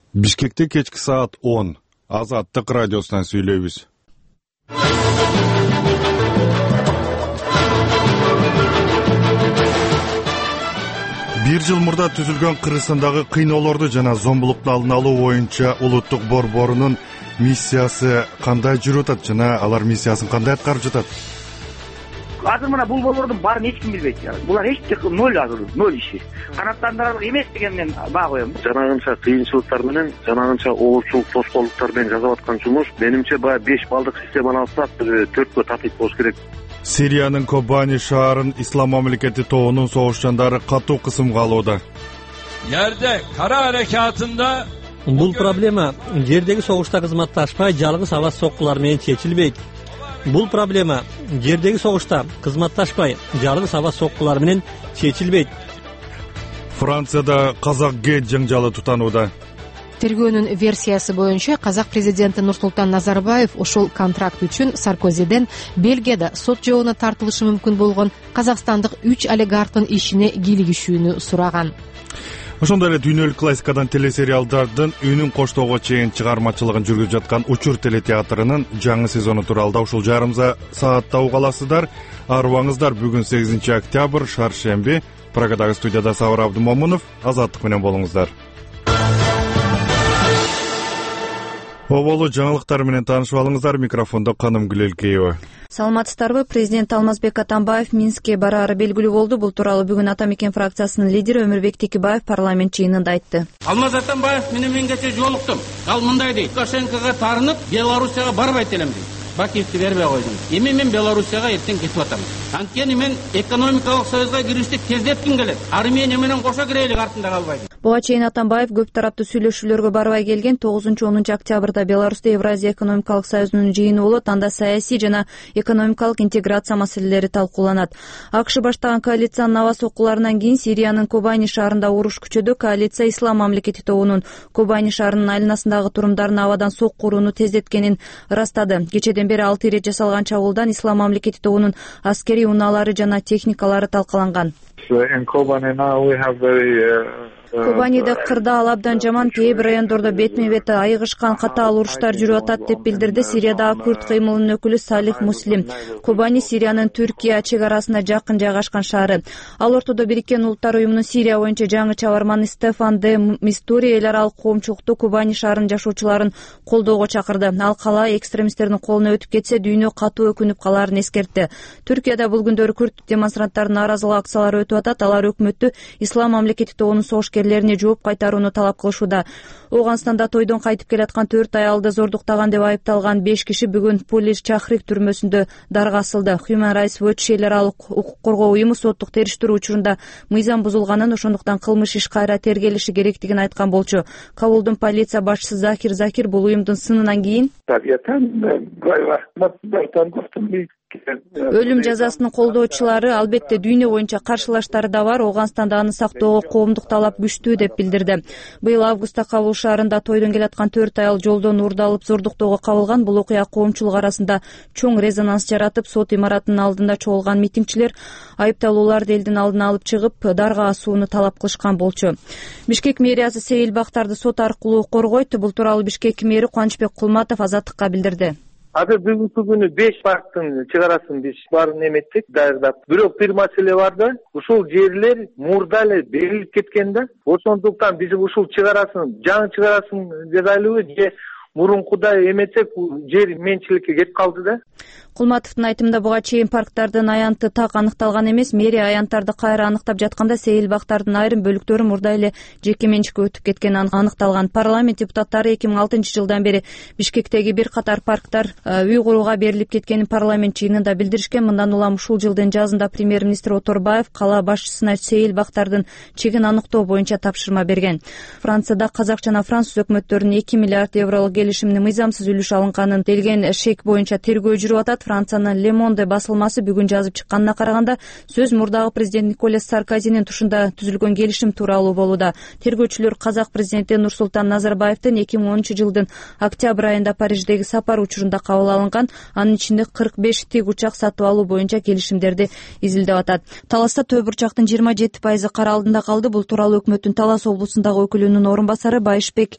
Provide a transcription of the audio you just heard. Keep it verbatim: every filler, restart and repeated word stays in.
Бишкекте кечки саат он. Азаттык радиосунан сүйлөйбүз. Бир жыл мурда түзүлгөн Кыргызстандагы кыйноолорду жана зомбулукту алдын алуу боюнча улуттук борборунун миссиясы кандай жүрүп атат жана алар миссиясын кандай аткарып жатат? Азыр мына бул борбордун баарын эч ким билбейт. Булар эч ноль азыр, ноль иши. Канаттандырарлык эмес деген мен баа коем. Жанагынча кыйынчылыктар менен, жанагынча оорчулук, тоскоолдуктар менен жасап аткан жумуш менимче баягы беш балдык системаны алсак төрткө татыйт болуш керек. Сириянын Кобани шаарын Ислам мамлекети тобунун согушчандары катуу кысымга алууда. Yerde kara harekatında Бул проблема жердеги согушта кызматташпай жалгыз аваз соккулар менен чечилбейт. Бул проблема жердеги согушта кызматташпай жалгыз аваз соккулар менен чечилбейт. Францияда казак гейт жаңжалы тутанууда. Тергөөнүн версиясы боюнча казак президенти Нурсултан Назарбаев ушул контракт үчүн Саркозиден Бельгияда сот жообуна тартылышы мүмкүн болгон казакстандык үч олигархтын ишине кийлигишүүнү сураган. Ошондой эле дүйнөлүк классикадан телесериалдардын үнүн коштоого чейин чыгармачылыгын жүргүзүп жаткан Учур телетеатрынын жаңы сезону тууралуу ушул жарымза саатта уга аласыздар. Арыбаңыздар, бүгүн сегизинчи октябрь, шаршемби. Прагадагы студияда Сабыр Абдымомунов, Азаттык менен болуңуздар. Оболу жаңылыктар менен таанышып алыңыздар. Микрофондо Каным Гүлелкеева. Саламатсыздарбы? Президент Алмазбек Атамбаев Минскке бараары белгилүү болду. Бул тууралуу бүгүн Ата Мекен фракциясынын лидери Өмүрбек Текебаев парламент жыйынында айтты. Алмаз Атамбаев менен мен кече жолуктум. Ал мындай дейт: Лукашенкого таарынып, Белоруссияга барбайт элем дейт. Бакиевди бербей койдум. Эми мен Белоруссияга эртең кетип атам. Анткени мен экономикалык союзга киришти тездетким келет. Армения менен кошо кирелик, артында калбайт. Буга чейин Атамбаев көп тараптуу сүйлөшүүлөргө барбай келген. тогузунчу онунчу октябрда Беларусьта Евразия экономикалык союзунун жыйыны болот. Анда саясий жана экономикалык интеграция маселелери талкууланат. АКШ баштаган коалициянын аба соккуларынан кийин Сириянын Кобани шаарында уруш күчөдө. Коалиция Ислам мамлекети тобунун Кобани шаарынын айланасындагы турумдарын абадан сокку урууну тездеткенин ырастады. Кечеден бери алты ирет жасалган чабуулдан Ислам мамлекети тобунун аскерий унаалары жана техникалары талкаланган. Кобаниде кырдаал абдан жаман, кээ бир райондордо бетме бет айыгышкан катаал уруштар жүрүп атат деп билдирди Сириядагы күрд кыймылынын өкүлү Салих Муслим. Кобани Сириянын Түркия чек арасына жакын жайгашкан шаары. Ал ортодо Бириккен Улуттар уюмунун Сирия боюнча жаңы чабарманы Стефан де Мистури эл аралык коомчулукту Кобани шаарынын жашоочуларын колдоого чакырды. Ал кала экстремисттердин колуна өтүп кетсе, дүйнө катуу өкүнүп калаарын эскертти. Түркияда бул күндөрү күрд демонстранттардын нааразылык акциялары өтүп атат. Алар өкмөттү Ислам мамлекети тобунун согушкерлерине жооп кайтарууну талап кылышууда. Оганстанда тойдон кайтып келаткан төрт аялды зордуктаган деп айыпталган беш киши бүгүн Полис Чахрик түрмөсүндө дарга асылды. Human Rights Watch эл аралык укук коргоо уюму соттук териштирүү учурунда мыйзам бузулганын, ошондуктан кылмыш иш кайра тергелиши керектигин айткан болчу. Кабулдун полиция башчысы Закир Закир бул уюмдун сынынан кийин өлүм жазасынын колдоочулары албетте дүйнө боюнча каршылаштары да бар, Оганстанда аны сактоого коомдук талап күчтүү деп билдирди. Быйыл августта Кабул шаарында тойдон келаткан төрт аял жолдон уурдалып зордуктоого кабылган. Бул окуя коомчулук арасында чоң резонанс жаратып, сот имаратынын алдында чогулган митингчилер айыпталууларды элдин алдына алып чыгып, дарга асууну талап кылышкан болчу. Бишкек мэриясы Сейил Бактарды сот аркылуу коргойт. Бул тууралуу Бишкек мэри Кубанычбек Кулматов Азаттыкка билдирди. Азыр бүгүнкү күнү беш парктын чыгарасын биз баарын эметтик, даярдап. Бирок бир маселе бар да, ушул жерлер мурда эле берилип кеткен да. Ошондуктан биз ушул чыгарасын, жаңы чыгарасын жасайлыбы же мурункудай эметсек, жер менчиликке кетип калды да. Кулматовдун айтымында буга чейин парктардын аянты так аныкталган эмес. Мэрия аянттарды кайра аныктап жатканда Сейил Бактардын айрым бөлүктөрү мурда эле жеке менчикке өтүп кеткени аныкталган. Парламент депутаттары эки миң алтынчы жылдан бери Бишкектеги бир катар парктар үй курууга берилип кеткенин парламент жыйынында билдиришкен. Мындан улам ушул жылдын жазында премьер-министр Оторбаев кала башчысына Сейил Бактардын чегин аныктоо боюнча тапшырма берген. Францияда казак жана француз өкмөттөрүнүн эки миллиард евролук келишимдин мыйзамсыз үлүш алынганын делген шек боюнча тергөө жүрүп атат. Франциянын Le Monde басылмасы бүгүн жазып чыкканына караганда, сөз мурдагы президент Николас Саркозинин тушунда түзүлгөн келишим тууралуу болууда. Тергөөчүлөр казак президенти Нурсултан Назарбаевдин эки миң онунчу жылдын октябрь айында Париждеги сапар учурунда кабыл алынган, анын ичинде кырк беш тик учак сатып алуу боюнча келишимдерди изилдеп атат. Таласта төп урчактын жыйырма жети пайызы кара алдында калды. Бул тууралуу өкмөттүн Талас облусундагы өкүлүнүн орун басары Байышбек